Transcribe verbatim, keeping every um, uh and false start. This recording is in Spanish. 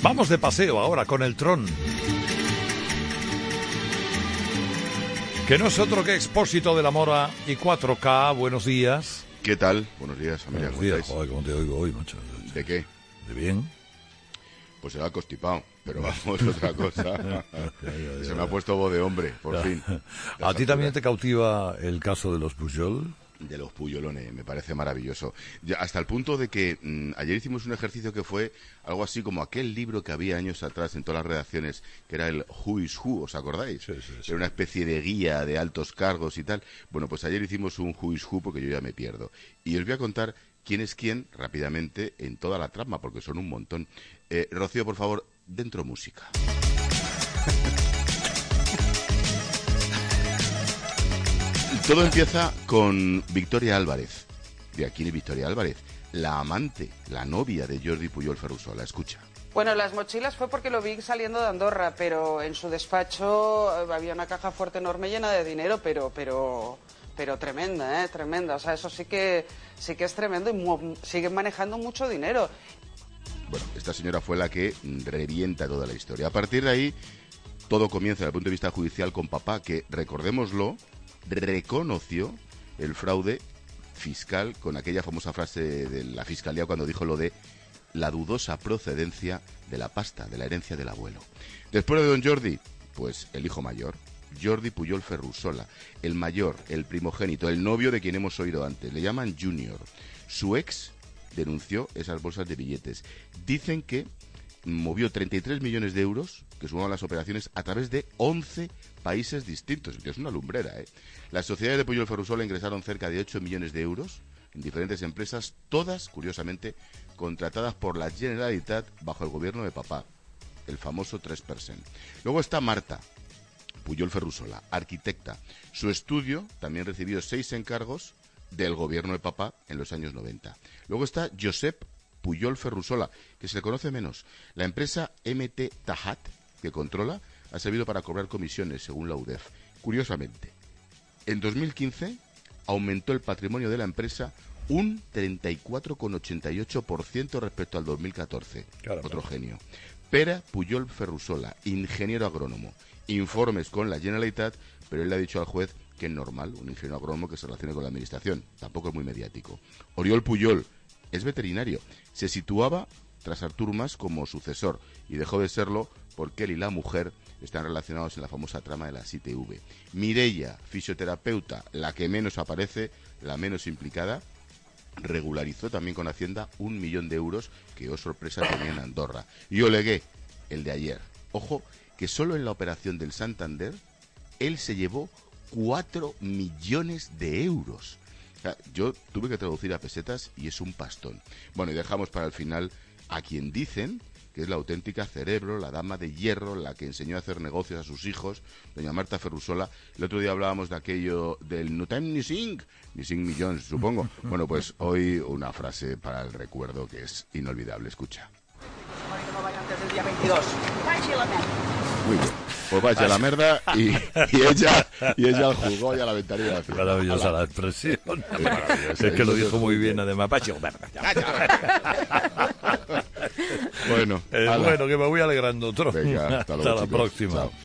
Vamos de paseo ahora con el Tron, que no es otro que Expósito de la Mora y cuatro K. Buenos días. ¿Qué tal? Buenos días, familia. Buenos días. Joder, ¿cómo te oigo hoy, macho? ¿De qué? ¿De bien? Pues se va constipado, pero vamos, otra cosa. ya, ya, ya, se me ha puesto voz de hombre, por fin. ¿A ti también te cautiva el caso de los Pujol? De los Puyolones, me parece maravilloso. Ya, hasta el punto de que mmm, ayer hicimos un ejercicio que fue algo así como aquel libro que había años atrás en todas las redacciones, que era el Who is Who, ¿os acordáis? Sí, sí, sí. Era una especie de guía de altos cargos y tal. Bueno, pues ayer hicimos un Who is Who porque yo ya me pierdo. Y os voy a contar quién es quién rápidamente en toda la trama, porque son un montón. Eh, Rocío, por favor, dentro música. Todo empieza con Victoria Álvarez. ¿De quién es Victoria Álvarez? La amante, la novia de Jordi Pujol Ferrusola. Escucha. Bueno, las mochilas fue porque lo vi saliendo de Andorra, pero en su despacho había una caja fuerte enorme llena de dinero, pero pero pero tremenda, ¿eh? Tremenda. O sea, eso sí que sí que es tremendo y mu- siguen manejando mucho dinero. Bueno, esta señora fue la que revienta toda la historia. A partir de ahí, todo comienza desde el punto de vista judicial con papá, que, recordémoslo, reconoció el fraude fiscal con aquella famosa frase de la fiscalía cuando dijo lo de la dudosa procedencia de la pasta, de la herencia del abuelo. Después de don Jordi, pues el hijo mayor, Jordi Pujol Ferrusola, el mayor, el primogénito, el novio de quien hemos oído antes, le llaman Junior. Su ex denunció esas bolsas de billetes. Dicen que movió treinta y tres millones de euros, que sumaban las operaciones, a través de once países distintos. Es una lumbrera, ¿eh? Las sociedades de Pujol Ferrusola ingresaron cerca de ocho millones de euros en diferentes empresas, todas, curiosamente, contratadas por la Generalitat bajo el gobierno de papá, el famoso tres por ciento. Luego está Marta Pujol Ferrusola, arquitecta. Su estudio también recibió seis encargos del gobierno de papá en los años noventa. Luego está Josep Pujol Ferrusola, que se le conoce menos. La empresa M T Tajat, que controla, ha servido para cobrar comisiones, según la U D E F. Curiosamente, en dos mil quince aumentó el patrimonio de la empresa un treinta y cuatro coma ochenta y ocho por ciento respecto al dos mil catorce. Caramba. Otro genio. Pere Pujol Ferrusola, ingeniero agrónomo. Informes con la Generalitat, pero él le ha dicho al juez que es normal, un ingeniero agrónomo que se relacione con la administración. Tampoco es muy mediático. Oriol Pujol es veterinario. Se situaba tras Artur Mas como sucesor y dejó de serlo porque él y la mujer están relacionados en la famosa trama de la I T V. Mireia, fisioterapeuta, la que menos aparece, la menos implicada, regularizó también con Hacienda un millón de euros que, oh sorpresa, tenía en Andorra. Y Olegué, el de ayer. Ojo, que solo en la operación del Santander, él se llevó cuatro millones de euros. O sea, yo tuve que traducir a pesetas y es un pastón. Bueno, y dejamos para el final a quien dicen que es la auténtica cerebro, la dama de hierro, la que enseñó a hacer negocios a sus hijos, doña Marta Ferrusola. El otro día hablábamos de aquello del no time ni cinc, ni cinc millones, supongo. Bueno, pues hoy una frase para el recuerdo que es inolvidable. Escucha. Muy bien. Pues vaya a la merda y, y ella y ella al jugó y a la ventanilla. Maravillosa la expresión. Es maravillosa. Es que lo dijo muy bien, además. Pacho, Bueno, eh, ala. bueno, que me voy alegrando otro. Venga, hasta luego, Hasta la chicos. próxima. Chao.